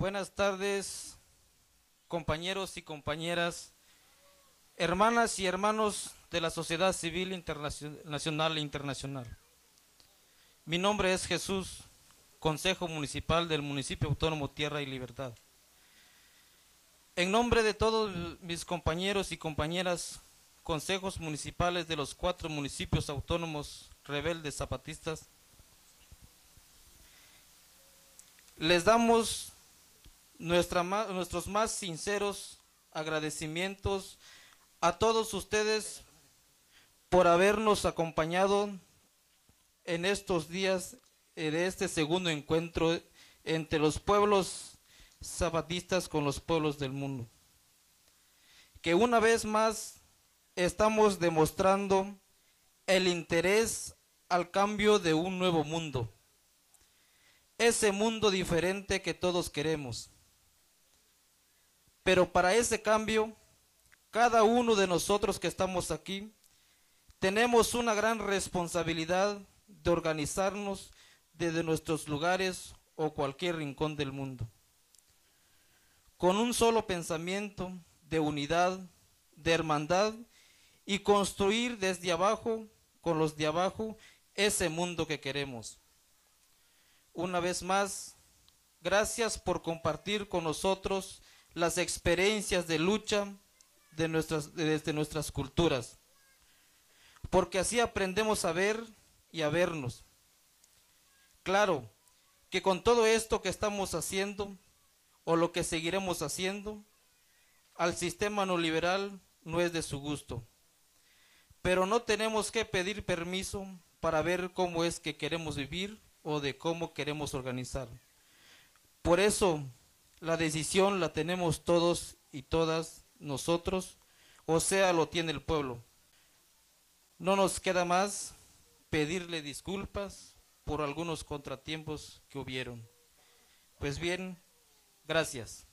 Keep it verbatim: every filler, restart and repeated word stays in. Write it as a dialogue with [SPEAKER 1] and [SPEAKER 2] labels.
[SPEAKER 1] Buenas tardes, compañeros y compañeras, hermanas y hermanos de la sociedad civil nacional e internacional. Mi nombre es Jesús, Consejo Municipal del Municipio Autónomo Tierra y Libertad. En nombre de todos mis compañeros y compañeras, consejos municipales de los cuatro municipios autónomos rebeldes zapatistas, les damos nuestra, nuestros más sinceros agradecimientos a todos ustedes por habernos acompañado en estos días de este segundo encuentro entre los pueblos zapatistas con los pueblos del mundo. Que una vez más estamos demostrando el interés al cambio de un nuevo mundo. Ese mundo diferente que todos queremos. Pero para ese cambio, cada uno de nosotros que estamos aquí, tenemos una gran responsabilidad de organizarnos desde nuestros lugares o cualquier rincón del mundo. Con un solo pensamiento de unidad, de hermandad y construir desde abajo, con los de abajo, ese mundo que queremos. Una vez más, gracias por compartir con nosotros las experiencias de lucha de nuestras, desde nuestras culturas, porque así aprendemos a ver y a vernos. Claro que con todo esto que estamos haciendo, o lo que seguiremos haciendo, al sistema neoliberal no es de su gusto, pero no tenemos que pedir permiso para ver cómo es que queremos vivir o de cómo queremos organizar. Por eso, la decisión la tenemos todos y todas nosotros, o sea, lo tiene el pueblo. No nos queda más pedirle disculpas por algunos contratiempos que hubieron. Pues bien, gracias.